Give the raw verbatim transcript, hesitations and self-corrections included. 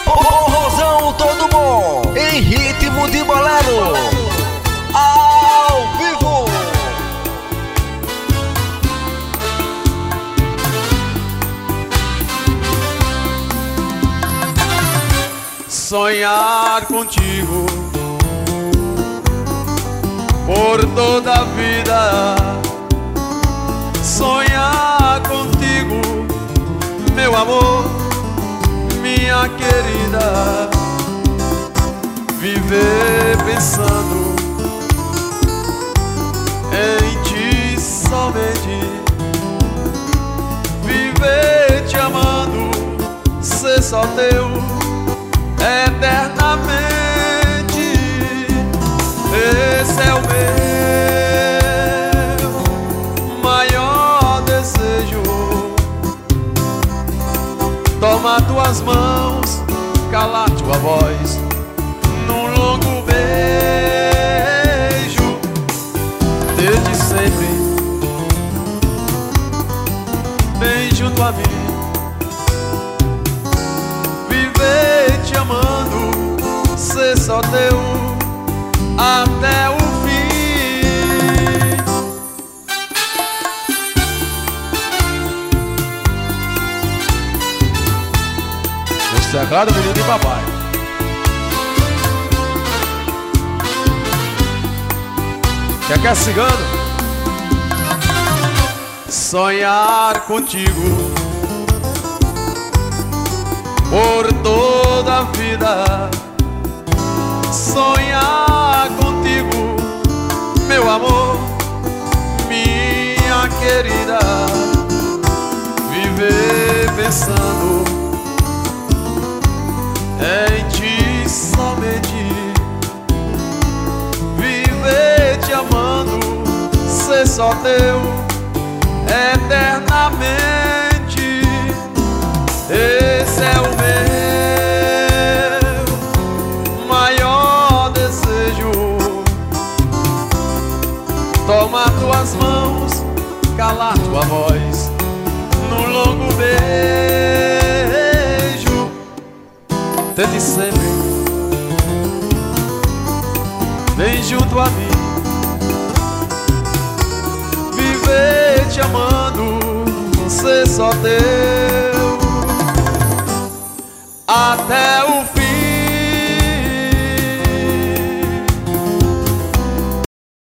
Forrozão todo bom, em ritmo de bolero, ao vivo. Sonhar contigo por toda a vida, sonhar contigo, meu amor, minha querida, viver pensando em ti somente, viver te amando, ser só teu eternamente. Esse é o meu maior desejo. Toma tuas mãos, calar tua voz num longo beijo, desde sempre bem junto a mim, viver te amando, ser só teu até o fim. Esse é claro, menino de papai. Quer que é cigano? Sonhar contigo por toda a vida, sonhar contigo, meu amor, minha querida, viver pensando em ti somente, viver te amando, ser só teu eternamente. Esse é o meu maior desejo. Toma tuas mãos, calar tua voz num longo beijo, desde sempre bem junto a mim, viver te amando, ser só teu até o